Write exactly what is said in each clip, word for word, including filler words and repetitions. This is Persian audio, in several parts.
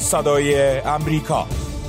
صدای امریکا.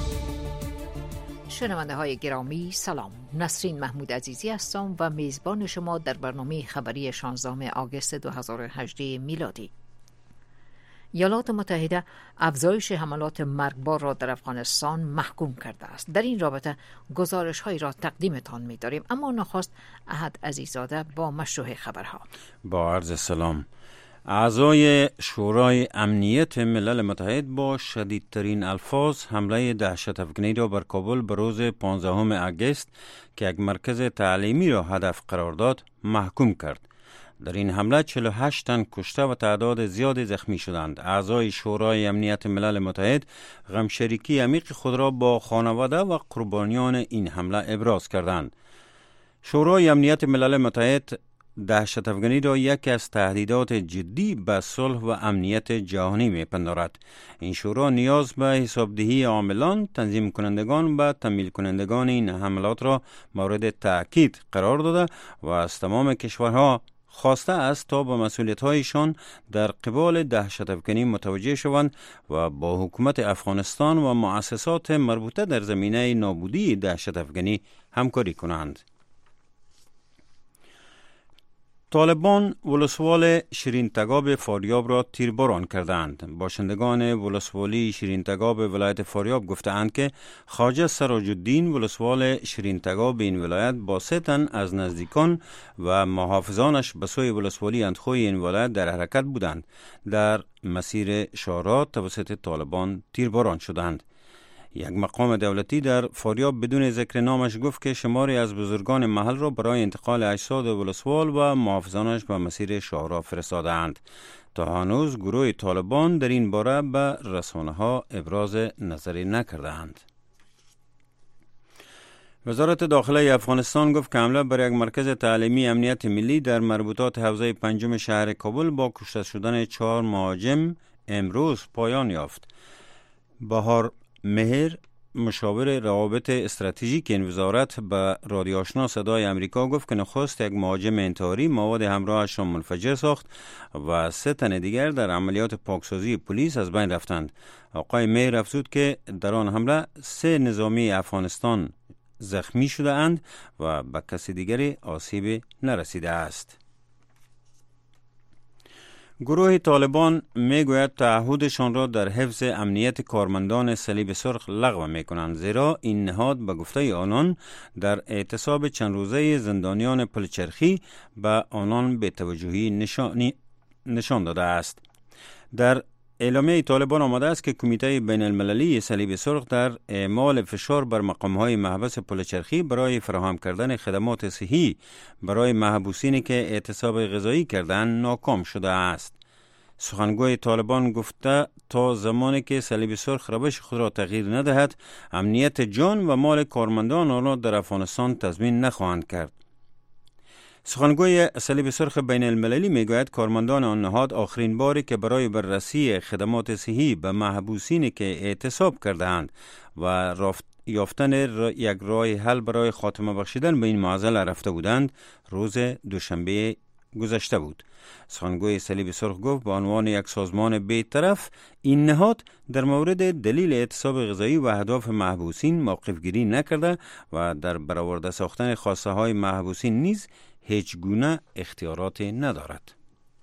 شنونده های گرامی سلام، نسرین محمود عزیزی هستم و میزبان شما در برنامه خبری شانزدهم آگوست دو هزار و هجده میلادی. ایالات متحده افزایش حملات مرگبار را در افغانستان محکوم کرده است. در این رابطه گزارش هایی را تقدیمتان می داریم، اما نخست احد عزیزاده با مشروع خبرها. با عرض سلام. اعضای شورای امنیت ملل متحد با شدیدترین الفاظ حمله دهشت افکنی را بر کابل به روز پانزدهم آگوست که یک مرکز تعلیمی را هدف قرار داد محکوم کرد. در این حمله چهل و هشت تن کشته و تعداد زیادی زخمی شدند. اعضای شورای امنیت ملل متحد غمشریکی عمیق خود را با خانواده و قربانیان این حمله ابراز کردند. شورای امنیت ملل متحد دهشت افکنی را یکی از تهدیدات جدی به صلح و امنیت جهانی می‌پندارد. این شورا نیاز به حسابدهی عاملان، تنظیم کنندگان و تمویل کنندگان این حملات را مورد تأکید قرار داده و از تمام کشورها خواسته است تا به مسئولیت‌هایشان در قبال دهشت افکنی متوجه شوند و با حکومت افغانستان و مؤسسات مربوطه در زمینه نابودی دهشت افکنی همکاری کنند. طالبان ولسوال شیرین تگاب فاریاب را تیرباران کردند. باشندگان ولسوالی شیرین تگاب ولایت فاریاب گفتند که خواجه سراج الدین ولسوال شیرین تگاب این ولایت با سه تن از نزدیکان و محافظانش به سوی ولسوالی اندخوی این ولایت در حرکت بودند. در مسیر شارع توسط طالبان تیرباران شدند. یک مقام دولتی در فاریاب بدون ذکر نامش گفت که شماری از بزرگان محل را برای انتقال اجساد ولسوال و محافظانش به مسیر شاهراه فرستادند. تا هنوز گروه طالبان در این باره به رسانه ها ابراز نظری نکردند. وزارت داخله افغانستان گفت که حمله بر یک مرکز تعلیمی امنیت ملی در مربوطات حوزه پنجم شهر کابل با کشته شدن چهار مهاجم امروز پایان یافت. بهار مهر، مشاور روابط استراتژیک این وزارت، به رادیو آشنا صدای امریکا گفت که نخست یک مهاجم انتحاری مواد همراهش را منفجر ساخت و سه تن دیگر در عملیات پاکسازی پلیس از بین رفتند. آقای مهر افزود که در آن حمله سه نظامی افغانستان زخمی شده اند و به کسی دیگری آسیب نرسیده است. گروه طالبان میگوید تعهدشان را در حفظ امنیت کارمندان صلیب سرخ لغو میکنند، زیرا این نهاد به گفته آنان در اعتصاب چند روزه زندانیان پلچرخی به آنان بی‌توجهی نشان, نشان داده است. در اعلامیه طالبان آمده است که کمیته بین المللی صلیب سرخ در اعمال فشار بر مقام‌های محبس پلچرخی برای فراهم کردن خدمات صحی برای محبوسینی که اعتصاب غذایی کردند ناکام شده است. سخنگوی طالبان گفته تا زمانی که صلیب سرخ روش خود را تغییر ندهد، امنیت جان و مال کارمندان آن را در افغانستان تضمین نخواهند کرد. سخنگوی صلیب سرخ بین المللی میگوید کارمندان آن نهاد آخرین باری که برای بررسی خدمات صحی به محبوسینی که اعتصاب کرده‌اند و یافتن یک راه حل برای خاتمه بخشیدن به این معضله رفته بودند روز دوشنبه گذشته بود. سخنگوی صلیب سرخ گفت به عنوان یک سازمان بی‌طرف این نهاد در مورد دلیل اعتصاب غذایی و اهداف محبوسین موقف گیری نکرده و در برآورده ساختن خواسته های محبوسین نیز هیچ گونه اختیاراتی ندارد.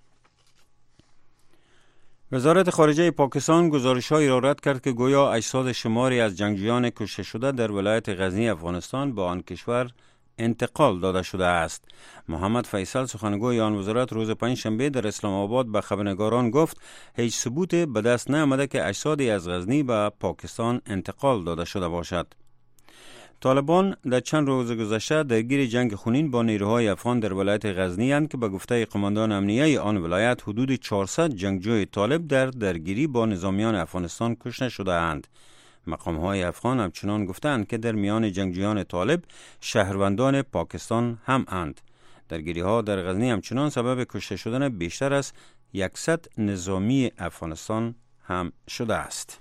وزارت خارجه پاکستان گزارش‌هایی را رد کرد که گویا اجساد شماری از جنگجویان کشته شده در ولایت غزنی افغانستان به آن کشور انتقال داده شده است. محمد فیصل سخنگوی آن وزارت روز پنجشنبه در اسلام آباد به خبرنگاران گفت هیچ ثبوت به دست نیامده که اجسادی از غزنی به پاکستان انتقال داده شده باشد. طالبان در چند روز گذشته درگیر جنگ خونین با نیروهای افغان در ولایت غزنی اند که به گفته قماندان امنیه آن ولایت حدود چهارصد جنگجوی طالب در درگیری با نظامیان افغانستان کشته شده اند. مقام‌های افغان همچنان گفتند که در میان جنگجویان طالب شهروندان پاکستان هم اند. درگیری‌ها در غزنی همچنان سبب کشته شدن بیشتر از صد نظامی افغانستان هم شده است.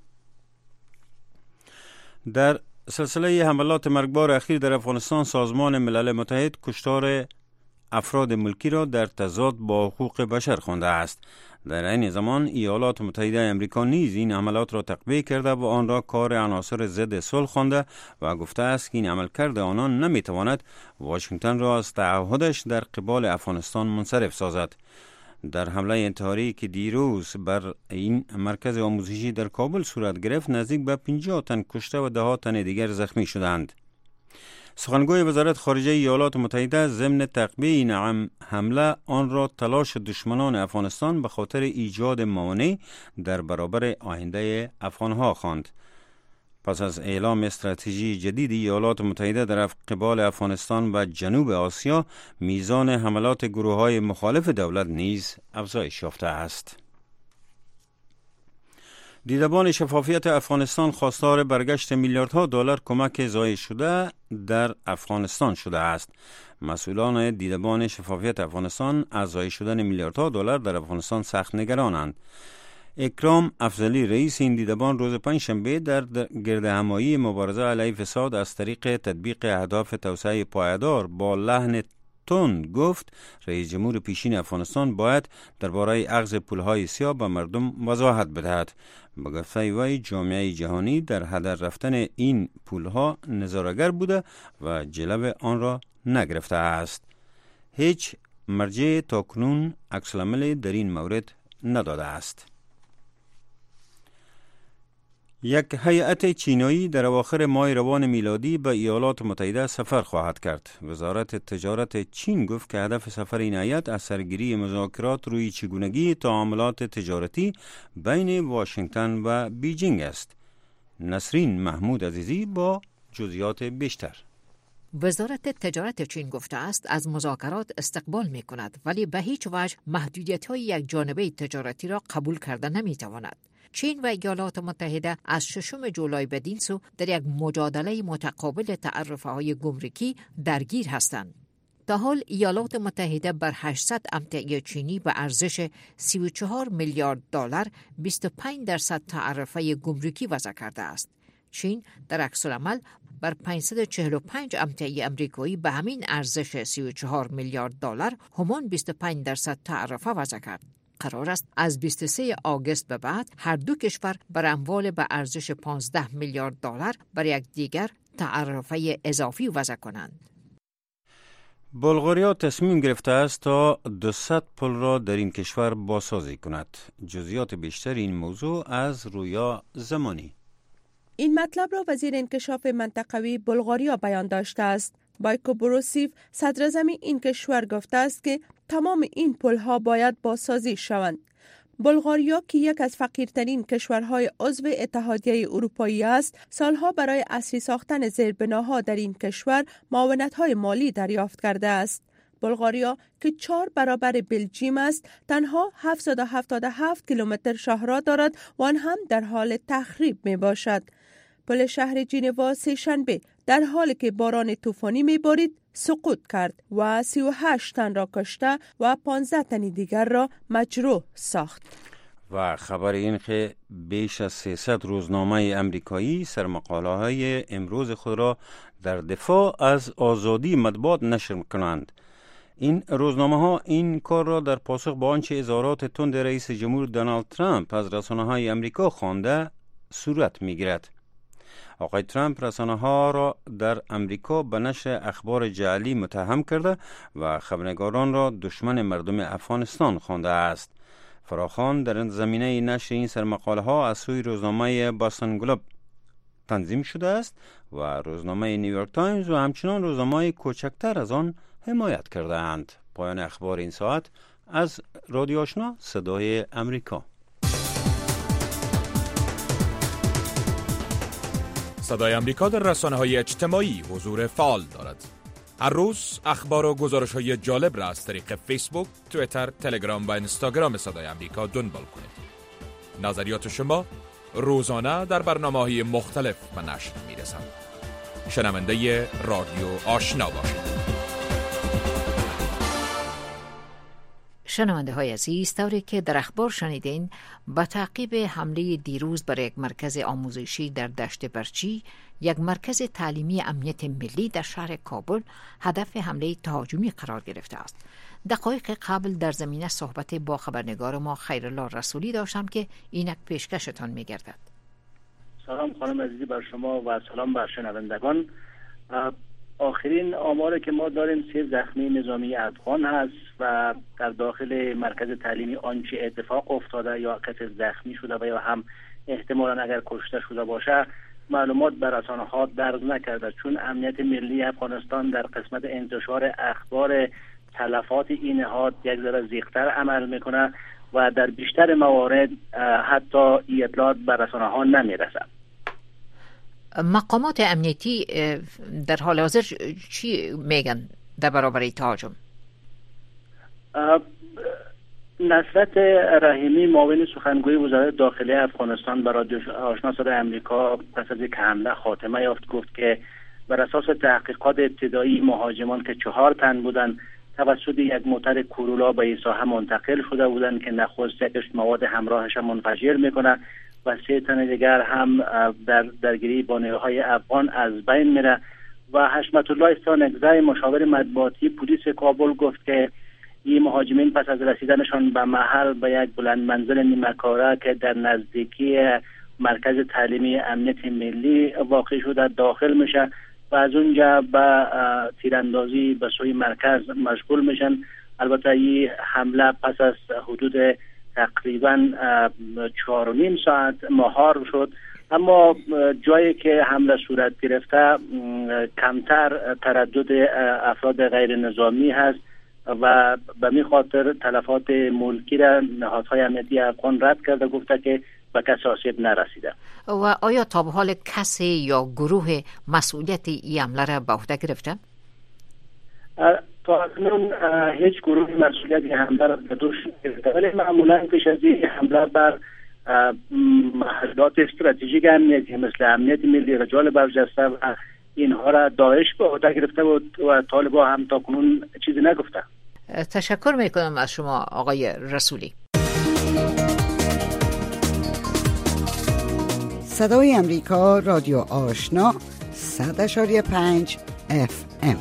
در سلسله حملات مرگبار اخیر در افغانستان سازمان ملل متحد کشتار افراد ملکی را در تضاد با حقوق بشر خوانده است. در این زمان ایالات متحده امریکا نیز این عملات را تقویه کرده و آن را کار عناصر ضد صلح خوانده و گفته است که این عملکرد آنان نمیتواند واشنگتن را از تعهدش در قبال افغانستان منصرف سازد. در حمله انتحاری که دیروز بر این مرکز آموزشی در کابل صورت گرفت، نزدیک به پنجاه تن کشته و ده ها تن دیگر زخمی شدند. سخنگوی وزارت خارجه ایالات متحده ضمن تقویه این حمله آن را تلاش دشمنان افغانستان به خاطر ایجاد موانع در برابر آینده افغانها خواند. پس از اعلام استراتژی جدید ایالات متحده در قبال افغانستان و جنوب آسیا، میزان حملات گروه‌های مخالف دولت نیز افزایش یافته است. دیدبان شفافیت افغانستان خواستار برگشت میلیاردها دلار کمک ضایع شده در افغانستان شده است. مسئولان دیدبان شفافیت افغانستان از ضایع شدن میلیاردها دلار در افغانستان سخت نگرانند. اکرام افضلی رئیس این دیدبان روز پنجشنبه در گردهمایی مبارزه علیه فساد از طریق تطبیق اهداف توسعه پایدار با لحن تند گفت رئیس جمهور پیشین افغانستان باید درباره اخذ پولهای سیاه به مردم وضاحت بدهد. به گفته وی جامعه جهانی در هدر رفتن این پولها نظاره‌گر بوده و جلو آن را نگرفته است. هیچ مرجع تاکنون عکس‌العمل در این مورد نداده است. یک هیئت چینایی در اواخر ماه روان میلادی به ایالات متحده سفر خواهد کرد. وزارت تجارت چین گفت که هدف سفر این هیئت از سرگیری مذاکرات روی چگونگی تعاملات تجارتی بین واشنگتن و بیجینگ است. نسرین محمود عزیزی با جزئیات بیشتر. وزارت تجارت چین گفته است از مذاکرات استقبال می کند، ولی به هیچ وجه محدودیت‌های یک جانبه تجارتی را قبول کرده نمی تواند. چین و ایالات متحده از ششم جولای بدین سو در یک مجادله متقابل تعرفه‌های گمرکی درگیر هستند. تا حال ایالات متحده بر هشتصد امتیاز چینی به ارزش سی و چهار میلیارد دلار بیست و پنج درصد تعرفه گمرکی وضع کرده است. چین در عکس العمل بر پانصد و چهل و پنج امتیاز امریکایی به همین ارزش سی و چهار میلیارد دلار همان بیست و پنج درصد تعرفه وضع کرد. قرار است از بیست و سوم آگوست به بعد هر دو کشور بر اموال به ارزش پانزده میلیارد دلار بر یک دیگر تعرفه اضافی وضع کنند. بلغاریا تصمیم گرفته است تا دویست پل را در این کشور بازسازی کند. جزئیات بیشتر این موضوع از رویا زمانی. این مطلب را وزیر انکشاف منطقوی بلغاریا بیان داشته است. بایکو بروسیف صدر اعظم این کشور گفته است که تمام این پل‌ها باید بازسازی شوند. بلغاریا که یک از فقیرترین کشورهای عضو اتحادیه اروپایی است، سالها برای اصلی ساختن زیربناها در این کشور معاونت‌های مالی دریافت کرده است. بلغاریا که چهار برابر بلژیم است، تنها هفتصد و هفتاد و هفت کیلومتر شاهراه دارد و آن هم در حال تخریب می باشد. پل شهر ژنوا سه شنبه در حالی که باران طوفانی می‌بارید سقوط کرد و سی و هشت تن را کشته و پانزده تن دیگر را مجروح ساخت. و خبر این که بیش از سیصد روزنامه امریکایی سرمقاله‌های امروز خود را در دفاع از آزادی مطبوعات نشر کنند. این روزنامه‌ها این کار را در پاسخ به آنچه اظهارات تند رئیس جمهور دونالد ترامپ از رسانه‌های امریکا خوانده صورت می‌گیرد. آقای ترامپ رسانه‌ها را در امریکا به نشر اخبار جعلی متهم کرده و خبرنگاران را دشمن مردم افغانستان خوانده است. فراخوان در زمینه نشر این سرمقاله‌ها از سوی روزنامه باستون گلوب تنظیم شده است و روزنامه نیویورک تایمز و همچنان روزنامه‌های کوچکتر از آن حمایت کرده اند. پایان اخبار این ساعت از رادیو آشنا صدای امریکا. صدای امریکا در رسانه‌های اجتماعی حضور فعال دارد. هر روز اخبار و گزارش‌های جالب را از طریق فیسبوک، توییتر، تلگرام و اینستاگرام صدای امریکا دنبال کنید. نظریات شما روزانه در برنامه‌های مختلف به نشر می‌رسند. شنونده رادیو آشنا باشید. شنونده های عزیز، طوری که در اخبار شنیدین، با تعقیب حمله دیروز بر یک مرکز آموزشی در دشت برچی، یک مرکز تعلیمی امنیت ملی در شهر کابل هدف حمله تهاجمی قرار گرفته است. دقایق قبل در زمینه صحبت با خبرنگار ما خیرالله رسولی داشتم که اینک پیشکشتان می‌گردد. سلام خانم عزیزی بر شما و سلام بر شنوندگان. آخرین آماری که ما داریم سه زخمی نظامی افغان هست و در داخل مرکز تعلیمی آنچه اتفاق افتاده یا کسی زخمی شده و یا هم احتمالاً اگر کشته شده باشه معلومات بر رسانه‌ها درج نکرده، چون امنیت ملی افغانستان در قسمت انتشار اخبار تلفات این نهاد یک ذره زیغ‌تر عمل میکنه و در بیشتر موارد حتی این اطلاعات بر رسانه‌ها نمیرسه. مقامات امنیتی در حال حاضر چی میگن در برابر تهاجم؟ نصرت رحیمی معاون سخنگوی وزارت داخلی افغانستان به رادیو آشنا صدای آمریکا پس از یک حمله خاتمه یافت گفت که بر اساس تحقیقات ابتدایی مهاجمان که چهار تن بودند توسط یک موتر کورولا به این ساحه منتقل شده بودند که نخست یکش مواد همراهش منفجر میکنه و سه تن دیگر هم در درگیری با نیروهای افغان از بین میره. و حشمت الله استانکزی مشاور مطبوعاتی پلیس کابل گفت که این مهاجمین پس از رسیدنشان به محل به یک بلند منزل نیمه‌کاره که در نزدیکی مرکز تعلیمی امنیت ملی واقع شده داخل میشه و از اونجا به تیراندازی به سوی مرکز مشغول میشن. البته این حمله پس از حدود تقریبا چهار و نیم ساعت مهار شد، اما جایی که حمله صورت گرفته کمتر تردد افراد غیر نظامی هست و به می خاطر تلفات ملکی را نهادهای امنیتی افغان رد کرده، گفته که به کسی آسیب نرسیده. و آیا تا به حال کسی یا گروه مسئولیت این حمله را به عهده گرفته؟ تا اکنون هیچ گروه مسئولیت این حمله را به دوش نگرفته، ولی معمولا پیش از این حمله بر محلات استراتژیک امنیتی مثل امنیت ملی، رجال برجسته و اینها را داعش به عهده گرفته بود و طالبان هم تا کنون چیزی نگفته. تشکر میکنم از شما آقای رسولی. صدای امریکا رادیو آشنا صد اشاری پنج اف ام.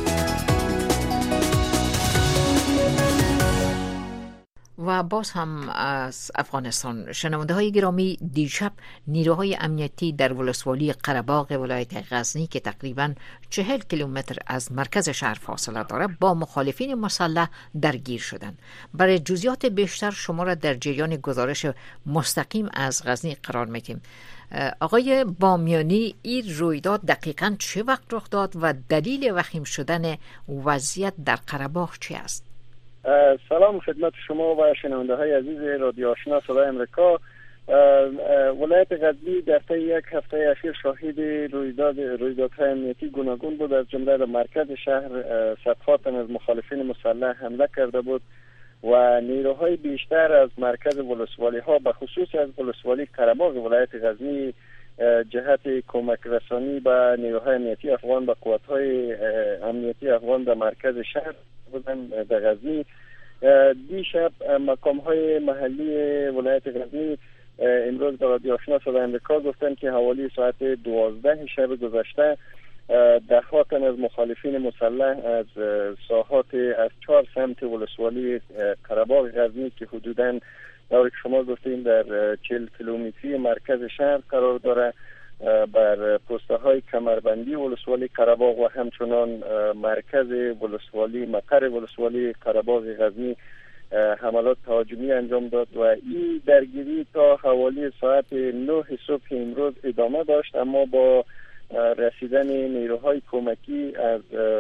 و باز هم از افغانستان. شنونده های گرامی، دیشب نیروهای امنیتی در ولسوالی قره‌باغ ولایت غزنی که تقریباً چهل کیلومتر از مرکز شهر فاصله دارد با مخالفین مسلح درگیر شدند. برای جزئیات بیشتر شما را در جریان گزارش مستقیم از غزنی قرار میدیم. آقای بامیانی، این رویداد دقیقاً چه وقت رخ داد و دلیل وخیم شدن وضعیت در قره‌باغ چی است؟ سلام خدمت شما و شنونده های عزیز رادیو آشنا صدای امریکا. ولایت غزنی در طی یک هفته اخیر شاهد رویداد رویدادهای امنیتی گوناگون بود. از جمله در مرکز شهر صدها تن از مخالفین مسلح حمله کرده بود و نیروهای بیشتر از مرکز ولسوالی ها به خصوص از ولسوالی قره‌باغ ولایت غزنی جهت کمک رسانی به نیروهای امنیتی افغان به قوت‌های امنیتی افغان در مرکز شهر بودن در غزنی. دیشب مقام‌های محلی ولایت غزنی امروز به رادیو آشنا صدای امریکا گفتند که حوالی ساعت دوازده شب گذشته ده ها تن از مخالفین مسلح از ساحات از چهار سمت ولسوالی قره‌باغ غزنی که حدوداً دور که شما گفتین در چهل کیلومتری مرکز شهر قرار داره بر پسته های کمربندی ولسوالی قره‌باغ و همچنان مرکز ولسوالی مقر ولسوالی قره‌باغ غزنی حملات تهاجمی انجام داد و این درگیری تا حوالی ساعت نه صبح امروز ادامه داشت، اما با رسیدن نیروهای کمکی از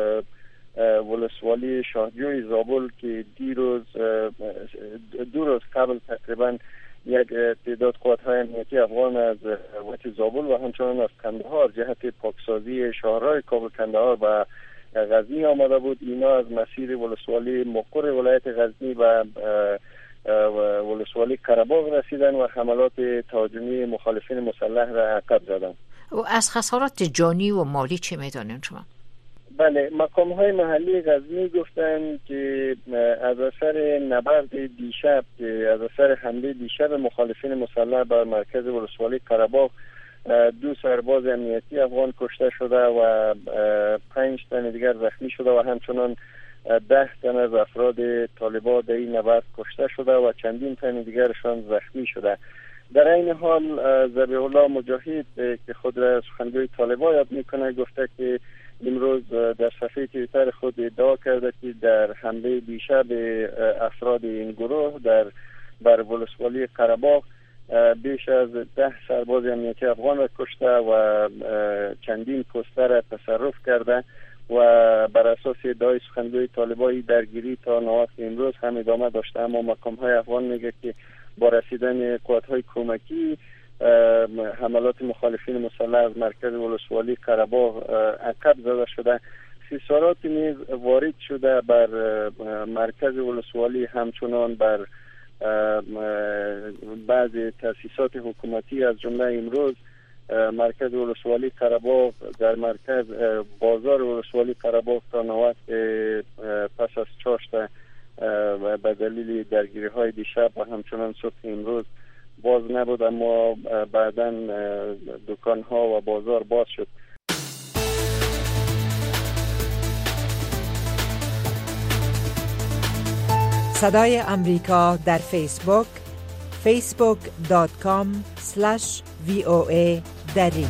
ولسوالی شاهجوی زابل که دیروز دو روز قبل تقریبا یک تعداد قوات‌های امنیتی افغان از ولایت زابل و همچنان از کندهار جهت پاکسازی شهرهای کابل، کندهار و غزنی آمده بود. اینا از مسیر ولسوالی مقر ولایت غزنی و ولسوالی قره‌باغ رسیدن و حملات تهاجمی مخالفین مسلح را عقب زدند. و از خسارات جانی و مالی چه میدانید شما؟ بله، مقام های محلی غزنی گفتند که از اثر نبرد دیشب که از اثر حمله دیشب مخالفین مسلح بر مرکز ولسوالی قره‌باغ دو سرباز امنیتی افغان کشته شده و پنج تن دیگر زخمی شده و همچنان ده تن از افراد طالبان در این نبرد کشته شده و چندین تن دیگرشان زخمی شده. در این حال ذبیح الله مجاهد که خود را سخنگوی طالبان یاد میکنه گفته که امروز در صفحه توییتر خود ادعا کرده که در حمله دیشب افراد این گروه در بر ولسوالی قره‌باغ بیش از ده سرباز امنیتی افغان را کشته و چندین پوستر را تصرف کرده و بر اساس ادعای سخنگوی طالبان درگیری تا نوبت امروز هم ادامه داشته. اما مقام های افغان میگه که با رسیدن قوات های کمکی حملات مخالفین مسلح از مرکز ولسوالی قره‌باغ عقب زده شده. سیسارات نیز وارد شده بر مرکز ولسوالی، همچنان بر بعضی تأسیسات حکومتی از جمله امروز مرکز ولسوالی قره‌باغ در مرکز بازار ولسوالی قره‌باغ تا نوبت پس از چاشت به دلیل درگیری های دیشب و همچنان صبح امروز باز نبود، اما بعداً دکان ها و بازار باز شد. صدای امریکا در فیسبوک فیسبوک دات کام اسلش وی او ای دری.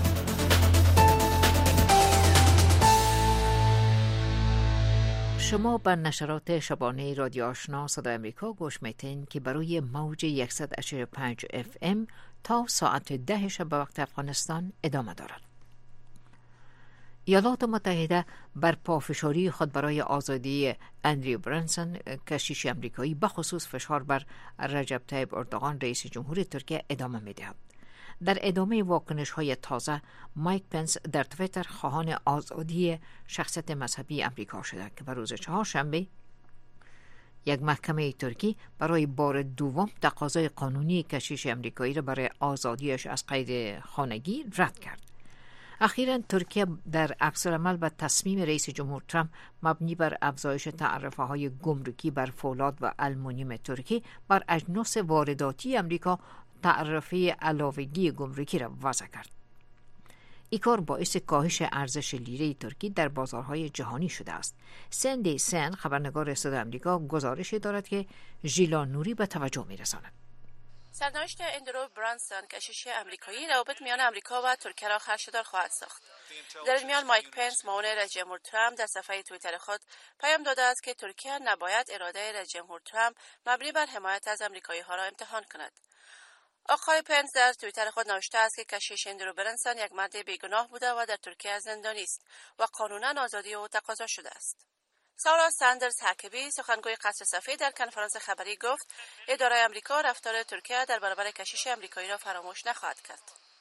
شما به نشرات شبانه رادیو آشنا صدای امریکا گوش میتین که بروی موج صد و هشتاد و پنج اف ام تا ساعت ده شب به وقت افغانستان ادامه دارد. ایالات متحده بر پافشاری خود برای آزادی اندریو برانسون کشیش امریکایی بخصوص فشار بر رجب طیب اردوغان رئیس جمهوری ترکیه ادامه می‌دهد. در ادامه واکنش های تازه، مایک پنس در توییتر خواهان آزادی شخصیت مذهبی امریکا شده که بر روز چهارشنبه یک محکمه ترکی برای بار دوم تقاضای قانونی کشیش امریکایی را برای آزادیش از قید خانگی رد کرد. اخیراً ترکیه در عکس‌العمل به تصمیم رئیس جمهور ترامپ مبنی بر افزایش تعرفه‌های گمرکی بر فولاد و آلومینیوم ترکی بر اجناس وارداتی امریکا تعرفه علاوگی گمرکی را وضع کرد. این کار باعث کاهش ارزش لیره ترکی در بازارهای جهانی شده است. سندی سن خبرنگار صدای امریکا گزارش دارد که ژیلا نوری به توجه می‌رساند. سرنوشت اندرو برانسون کشیش امریکایی روابط میان امریکا و ترکیه را خدشه‌دار خواهد ساخت. در این میان مایک پنس معاون رئیس جمهور ترامپ در صفحه توییتر خود پیام داده است که ترکیه نباید اراده رئیس جمهور ترامپ مبنی بر حمایت از امریکایی‌ها را امتحان کند. آقای پنس در توییتر خود نوشته است که کشیش اندرو برانسون یک مرد بیگناه بوده و در ترکیه زندانی است و قانونا آزادی او تقاضا شده است. سارا ساندرز حکبی سخنگوی قصر سفید در کنفرانس خبری گفت اداره امریکا رفتار ترکیه در برابر کشیش امریکایی را فراموش نخواهد کرد.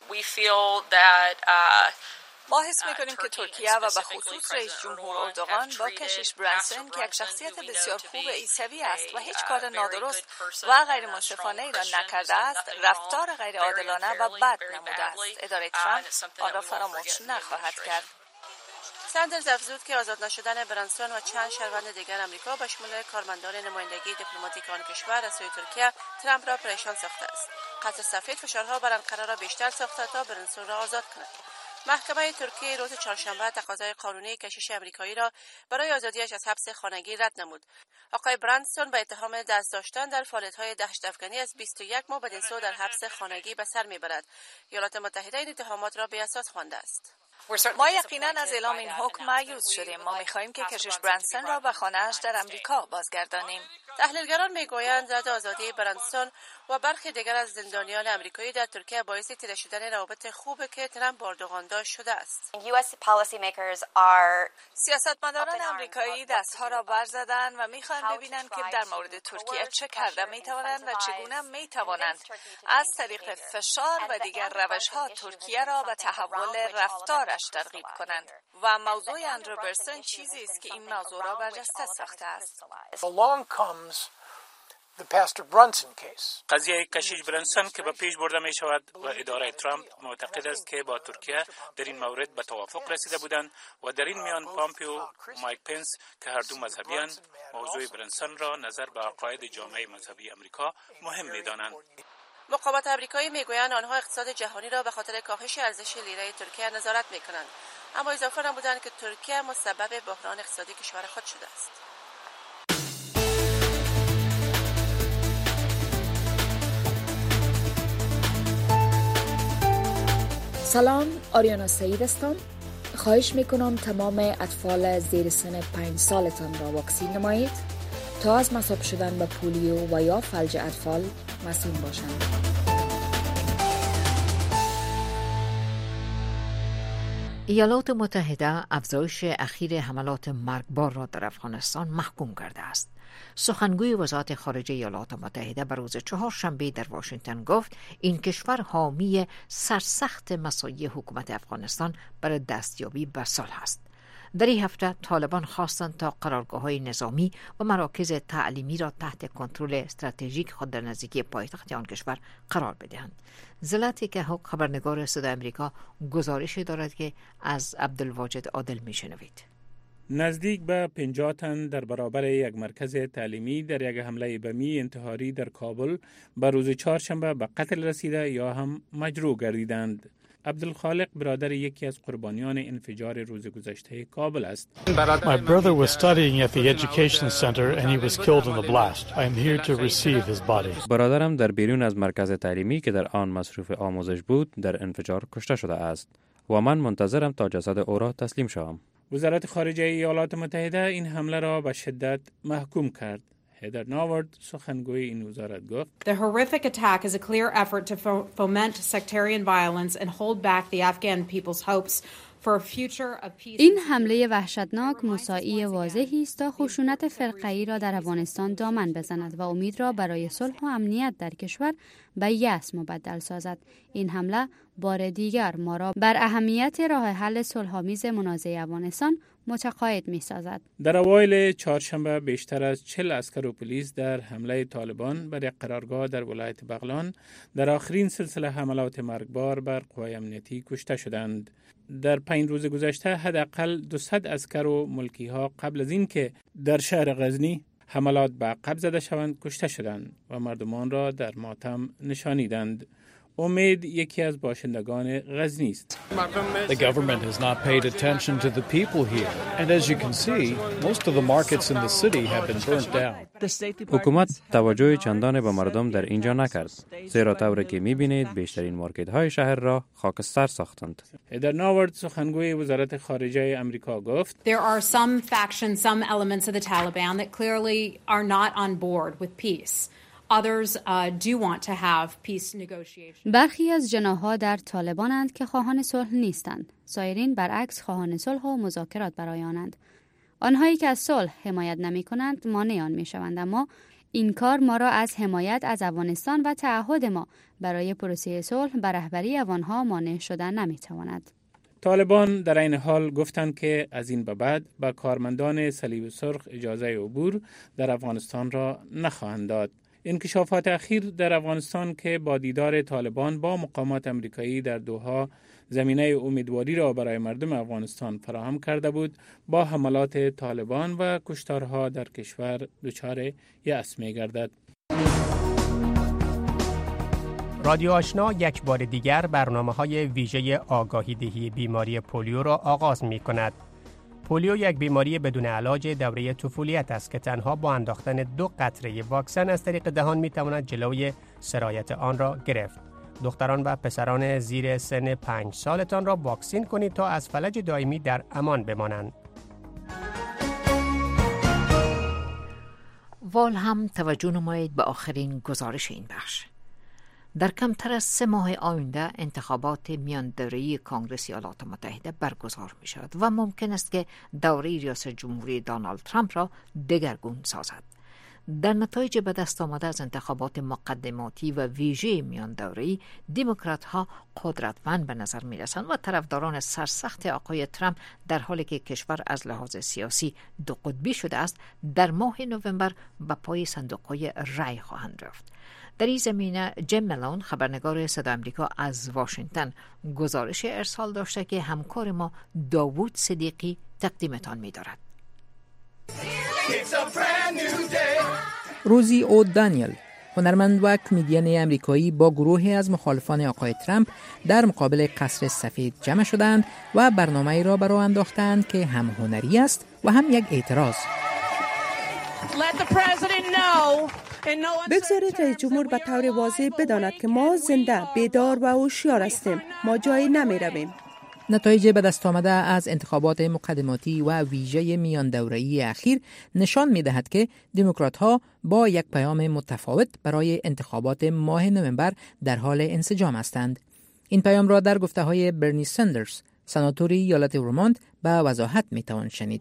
ما حس می‌کنیم که ترکیه و به خصوص رئیس جمهور اردوغان با کشیش برانسون که یک شخصیت بسیار خوب عیسوی است و هیچ کار نادرست و غیر منصفانه ای را نکرده است، رفتار غیر عادلانه و بد نموده است. اداره ترامپ آن را فراموش نخواهد کرد. ساندرز افزود که آزاد نشدن برانسون و چند شهروند دیگر امریکا به شمول کارمندان نمایندگی دیپلماتیک آن کشور از سوی ترکیه ترامپ را پریشان ساخته است. قصر سفید فشارها بر انقره را بیشتر ساخته تا برانسون را آزاد کند. محکمه ترکیه روز چهارشنبه تقاضای قانونی کشیش امریکایی را برای آزادیش از حبس خانگی رد نمود. آقای برانسون به اتهام دست داشتن در فعالیت‌های دهشت افکنی از بیست و یک ماه بدینسو در حبس خانگی به سر میبرد. ایالات متحده این اتهامات را بی‌اساس خوانده است. ما یقینا از اعلام این حکم مایوس شدیم. ما می‌خواهیم که کشیش برانسون را به خانه‌اش در امریکا بازگردانیم. تحلیلگران میگویند رد آزادی برانسون و برخی دیگر از زندانیان امریکایی در ترکیه باعث تیره شدن روابط خوب که ترامپ با اردوغان داشت شده است. سیاستمداران امریکایی دستها را برزدند و می‌خواهند ببینند که در مورد ترکیه چه کرده می‌توانند و چگونه می‌توانند از طریق فشار و دیگر روش‌ها ترکیه را به تحول رفتارش ترغیب کنند. و موضوع اندرو برانسون چیزی است که این موضوع را برجسته ساخته است. قضیه کشیش برانسون که به پیش برده می شود و اداره ترامپ معتقد است که با ترکیه در این مورد به توافق رسیده بودند و در این میان پامپیو و مایک پنس که هر دو مذهبی‌اند موضوع برانسون را نظر به عقاید جامعه مذهبی امریکا مهم می دانند. مقامات امریکایی میگویند آنها اقتصاد جهانی را به خاطر کاهش ارزش لیره ترکیه نظارت میکنند، اما اضافه نمودند که ترکیه مسبب بحران اقتصادی کشور خود شده است. سلام، آریانا سعید هستم. خواهش میکنم تمام اطفال زیر سن پنج سالتان را واکسین نمایید تا از مصاب شدن به پولیو و یا فلج اطفال مسئول باشند. ایالات متحده افزایش اخیر حملات مرگبار را در افغانستان محکوم کرده است. سخنگوی وزارت خارجه ایالات متحده بر روز چهارشنبه در واشنگتن گفت این کشور حامی سرسخت مساعی حکومت افغانستان برای دستیابی به صلح است. در این هفته طالبان خواستند تا قرارگاه‌های نظامی و مراکز تعلیمی را تحت کنترل استراتژیک خود در نزدیکی پایتخت آن کشور قرار بدهند. زلطی که خبرنگار صدای آمریکا گزارش دارد که از عبدالواجد عادل میشنوید. نزدیک به پنجاه تن در برابر یک مرکز تعلیمی در یک حمله بمی انتحاری در کابل به روز چهارشنبه به قتل رسیده یا هم مجروح گردیدند. عبدالخالق برادر یکی از قربانیان انفجار روز گذشته کابل است. My brother was studying at the education center and he was killed in the blast. I am here to receive his body. برادرم در بیرون از مرکز تعلیمی که در آن مصروف آموزش بود در انفجار کشته شده است و من منتظرم تا جسد او را تسلیم شوم. وزارت خارجه ایالات متحده این حمله را به شدت محکوم کرد. هدر ناورد سخنگوی این وزارت گفت The horrific attack is a clear effort to foment sectarian violence and hold back the Afghan people's hopes for a future of peace. این حمله وحشتناک مساعی واضحی است تا خشونت فرقه‌ای را در افغانستان دامن بزند و امید را برای صلح و امنیت در کشور به یأس مبدل سازد. این حمله بار دیگر ما را بر اهمیت راه حل صلح‌آمیز منازعه افغانستان متقاعد می سازد. در اوایل چهارشنبه بیشتر از چهل عسکر و پلیس در حمله طالبان بر یک قرارگاه در ولایت بغلان در آخرین سلسله حملات مرگبار بر قوای امنیتی کشته شدند. در پنج روز گذشته حداقل دویست عسکر و ملکی ها قبل از اینکه در شهر غزنی حملات به عقب زده شوند کشته شدند و مردمان را در ماتم نشانیدند. امید یکی از باشندگان غزنی است. The government has not paid attention to the people here and as you can see most of the markets in the city have been burnt down. حکومت توجه چندانی به مردم در اینجا نکرد. زیرا طوری که می‌بینید بیشترین مارکت های شهر را خاکستر ساختند. هدر ناورد سخنگوی وزارت خارجه آمریکا گفت There are some factions, some elements of the Taliban that clearly are not on board with peace. Others uh, do want to have peace negotiations. برخی از جناح‌ها در طالبانند که خواهان صلح نیستند. سایرین برعکس خواهان صلح و مذاکرات برای آنند. آنهایی که از صلح حمایت نمی‌کنند مانع آن می‌شوند، اما این کار ما را از حمایت از افغانستان و تعهد ما برای پروسه صلح بر رهبری افغان‌ها مانع شدن نمی‌تواند. طالبان در این حال گفتند که از این به بعد به کارمندان صلیب سرخ اجازه عبور در افغانستان را نخواهند داد. انکشافات اخیر در افغانستان که با دیدار طالبان با مقامات امریکایی در دوحه زمینه امیدواری را برای مردم افغانستان فراهم کرده بود، با حملات طالبان و کشتارها در کشور دچار یأس می‌گردد. رادیو آشنا یک بار دیگر برنامه‌های ویژه آگاهی دهی بیماری پولیو را آغاز می‌کند. پولیو یک بیماری بدون علاج دوره طفولیت است که تنها با انداختن دو قطره واکسن از طریق دهان می‌تواند جلوی سرایت آن را گرفت. دختران و پسران زیر سن پنج سالتان را واکسین کنید تا از فلج دائمی در امان بمانند. وال هم توجه نمایید به آخرین گزارش این بخش. در کمتر از سه ماه آینده انتخابات میان دوره‌ای کانگرس ایالات متحده برگزار می شود و ممکن است که دوره ریاست جمهوری دونالد ترامپ را دگرگون سازد. در نتایج به دست آمده از انتخابات مقدماتی و ویژه میان دوره‌ای، دموکرات ها قدرتمند به نظر می رسند و طرفداران سرسخت آقای ترامپ در حالی که کشور از لحاظ سیاسی دو قطبی شده است، در ماه نوامبر به پای صندوق‌های رای خواهند رفت. در این زمینه جیم ملون خبرنگار صدای آمریکا از واشنگتن گزارش ارسال داشته که همکار ما داوود صدیقی تقدیمتان می دارد. روزی او دانیل، هنرمند و کمدین امریکایی، با گروهی از مخالفان آقای ترامپ در مقابل قصر سفید جمع شدند و برنامه‌ای را برای انداختند که هم هنری است و هم یک اعتراض. Let the president know بگذارید رئیس جمهور به طور واضح بداند که ما زنده، بیدار و هوشیار هستیم. ما جایی نمی رویم. نتایج به دست آمده از انتخابات مقدماتی و ویژه میان دوره‌ای اخیر نشان می‌دهد که دموکرات‌ها با یک پیام متفاوت برای انتخابات ماه نوامبر در حال انسجام هستند. این پیام را در گفته‌های برنی سندرز، سناتور ایالت ورمونت، به وضاحت می‌توان شنید.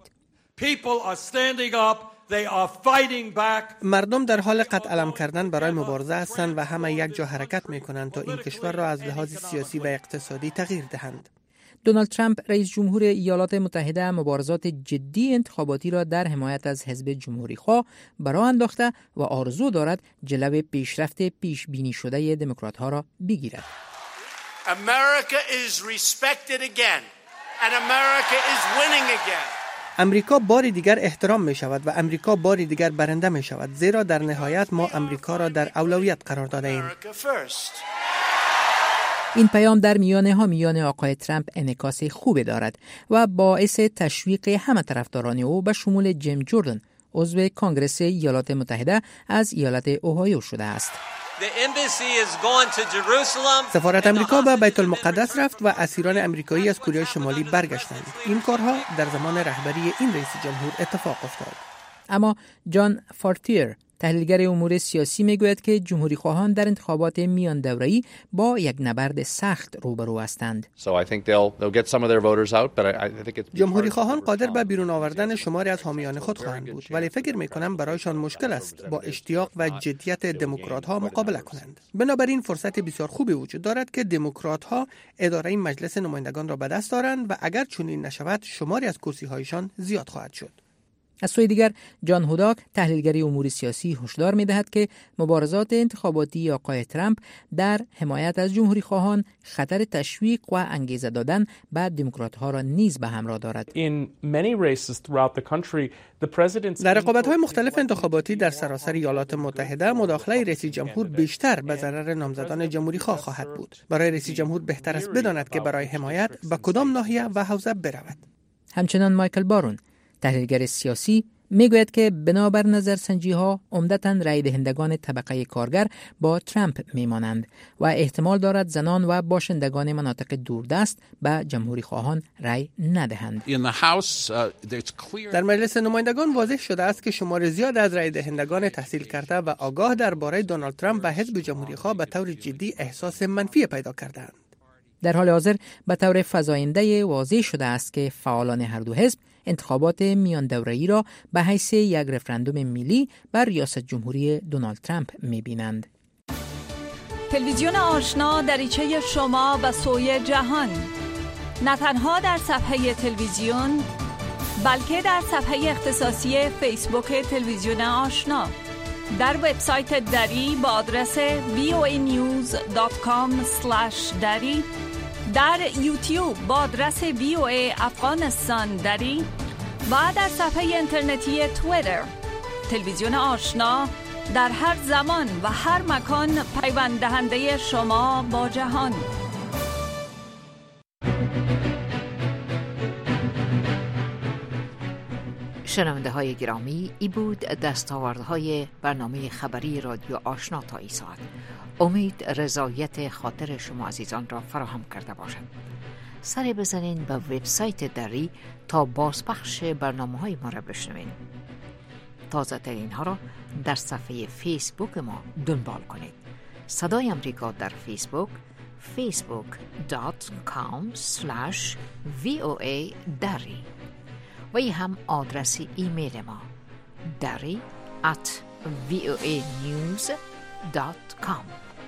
مردم در حال قطع علم کردن برای مبارزه هستند و همه یک جا حرکت می‌کنند تا این کشور را از لحاظ سیاسی و اقتصادی تغییر دهند. دونالد ترامپ رئیس جمهور ایالات متحده مبارزات جدی انتخاباتی را در حمایت از حزب جمهوری خواه برآ انداخته و آرزو دارد جلو پیشرفت پیش بینی شده دموکرات ها را بگیرد. America is respected again and America is winning again. امریکا بار دیگر احترام می شود و امریکا بار دیگر برنده می شود، زیرا در نهایت ما امریکا را در اولویت قرار داده ایم. این پیام در میان حامیان آقای ترامپ انعکاس خوبی دارد و باعث تشویق همه طرفداران او به شمول جیم جوردن، عضو کنگره ایالات متحده از ایالت اوهایو شده است. سفارت امریکا به بیت المقدس رفت و اسیران امریکایی از کره شمالی برگشتند. این کارها در زمان رهبری این رئیس جمهور اتفاق افتاد. اما جان فارتیر، تحلیلگر امور سیاسی، میگوید که جمهوری خواهان در انتخابات میان دوره‌ای با یک نبرد سخت روبرو هستند. جمهوری خواهان قادر به بیرون آوردن شماری از حامیان خود خواهند بود، ولی فکر می‌کنم برایشان مشکل است با اشتیاق و جدیت دموکرات‌ها مقابله کنند. بنابراین فرصت بسیار خوبی وجود دارد که دموکرات‌ها اداره مجلس نمایندگان را به دست دارند و اگر چنین نشود شماری از کرسی‌هایشان زیاد خواهد شد. از سوی دیگر جان هوداک، تحلیلگر امور سیاسی، هشدار می‌دهد که مبارزات انتخاباتی آقای ترامپ در حمایت از جمهوری خواهان خطر تشویق و انگیزه دادن به دموکرات‌ها را نیز به همراه دارد. در رقابت‌های مختلف انتخاباتی در سراسر ایالات متحده مداخله رئیس جمهور بیشتر به ضرر نامزدان جمهوری خواه خواهد بود. برای رئیس جمهور بهتر است بداند که برای حمایت به کدام ناحیه و حوزه برود. همچنان مایکل بارون، تحلیلگر سیاسی، میگوید که بنابر نظرسنجی ها عمدتاً رای دهندگان طبقه کارگر با ترامپ میمانند و احتمال دارد زنان و باشندگان مناطق دوردست به جمهوری خواهان رای ندهند. در مجلس نمایندگان واضح شده است که شمار زیاد از رای دهندگان تحصیل کرده و آگاه درباره دونالد ترامپ و حزب جمهوری خواه به طور جدی احساس منفی پیدا کردند. در حال حاضر به طور فزاینده واضح شده است که فعالان هر دو حزب انتخابات میان دوره‌ای را به حیث یک رفراندوم ملی بر ریاست جمهوری دونالد ترامپ می‌بینند. تلویزیون آشنا دریچه شما به سوی جهان، نه تنها در صفحه تلویزیون بلکه در صفحه اختصاصی فیسبوک تلویزیون آشنا، در وبسایت دری با آدرس وی او ای نیوز دات کام اسلش دری، در یوتیوب با آدرس وی او ای افغانستان دری و در صفحه اینترنتی توییتر. تلویزیون آشنا در هر زمان و هر مکان پیوند دهنده شما با جهان. شنونده های گرامی، ای بود دستاوردهای برنامه خبری رادیو آشنا تا این ساعت. امید رضایت خاطر شما عزیزان را فراهم کرده باشد. سر بزنین به وبسایت دری تا بازپخش برنامه های ما را بشنوین. تازه ترین ها را در صفحه فیسبوک ما دنبال کنید. صدای امریکا در فیسبوک facebook dot com slash وی او ای دری و ای هم آدرس ایمیل ما دری at وی او ای نیوز دات کام.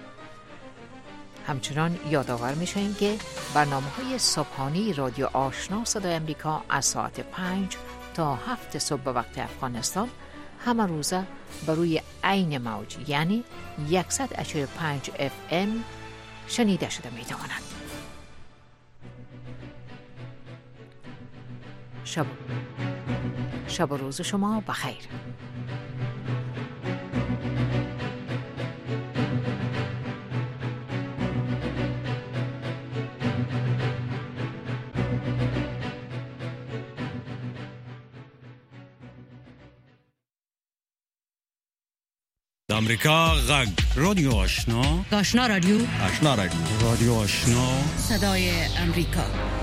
همچنان یادآور میشویم که برنامه های صبحانی رادیو آشنا صدای امریکا از ساعت پنج تا هفت صبح به وقت افغانستان همه روزه بر روی عین موج یعنی صد و چهل و پنج اف ام شنیده شده میتواند. شب شب و روز شما بخیر. امریکا غږ رادیو آشنا آشنا رادیو آشنا رادیو رادیو آشنا صدای امریکا